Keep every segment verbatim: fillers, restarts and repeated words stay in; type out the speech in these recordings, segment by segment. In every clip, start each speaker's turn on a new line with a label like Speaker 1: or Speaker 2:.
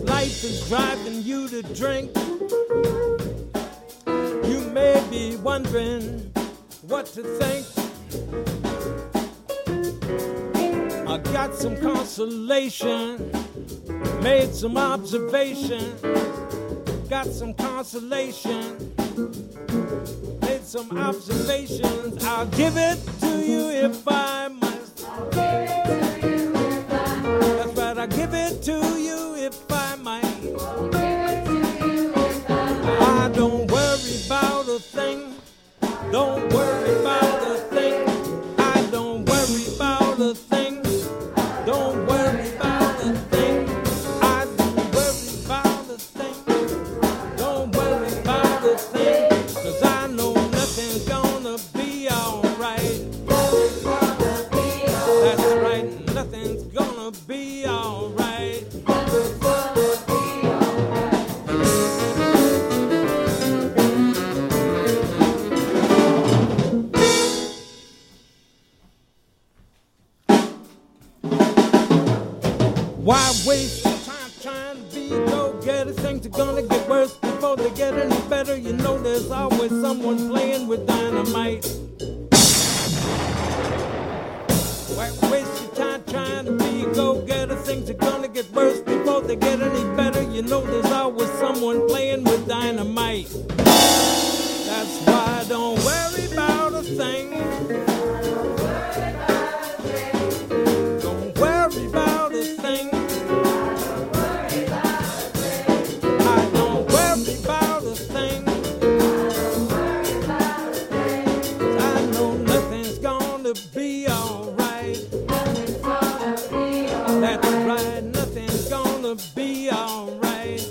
Speaker 1: life is driving you to drink, you may be wondering what to think. I got some consolation, made some observations, got some consolation, made some observations. I'll give it to you if I must. I'll give it to you if I must. That's right, I'll give it to you if I might. I'll give it to you if I might. I don't worry about a thing. Don't worry about a thing. I don't worry about a thing. Don't worry about a thing. I don't worry about a thing. Don't worry about a thing. Cause I know nothing's gonna be alright. Nothing's gonna be alright. That's right, nothing's gonna be alright. Nothing's gonna be alright. Why waste your time trying to be a go-getter? Things are gonna get worse before they get any better. You know there's always someone playing with dynamite. Why waste your time trying to be a go-getter? Things are gonna get worse before they get any better. You know there's always someone playing with dynamite. That's why I don't worry about a thing. Don't worry about a thing. I don't worry about a thing. I know nothing's gonna be alright. That's right, nothing's gonna be alright.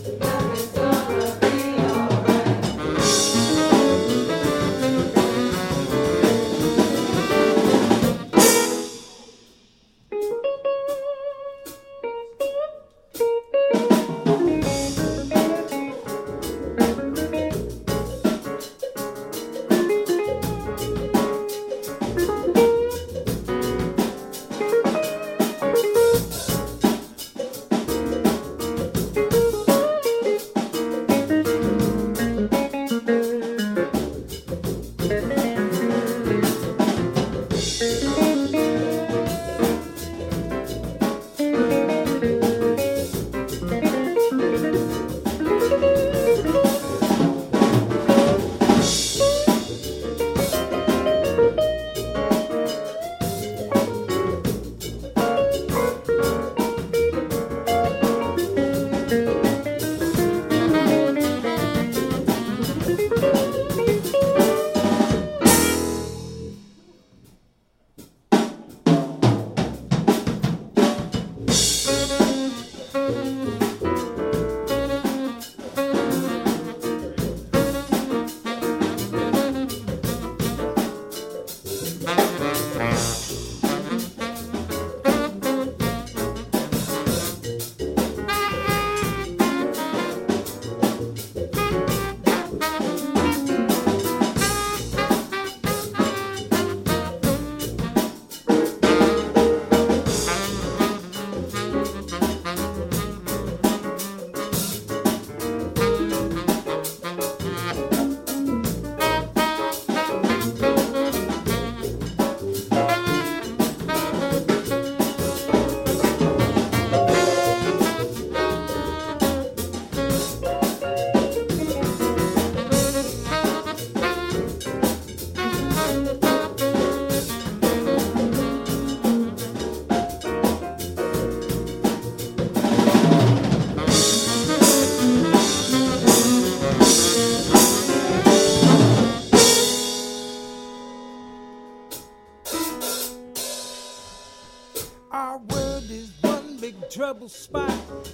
Speaker 1: Our world is one big trouble spot.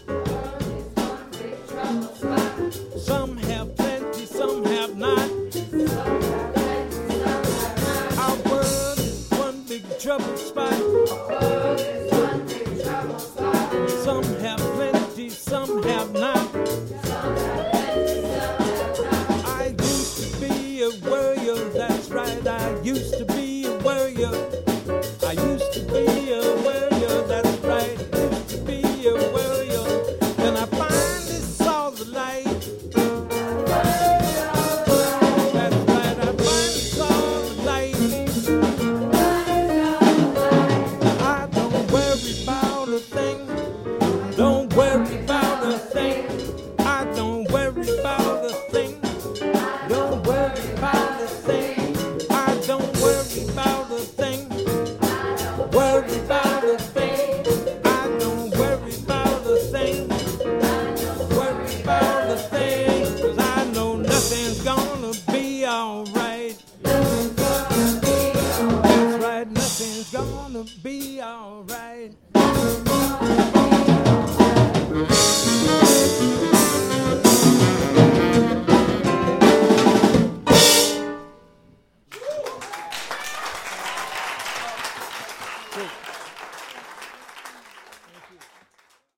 Speaker 1: Some have plenty, some have not. Our world is one big trouble spot. Some have plenty, some have not. I used to be a warrior, that's right, I used to be a warrior. I used to be a warrior, that's right, used to be a warrior. Then I find thing.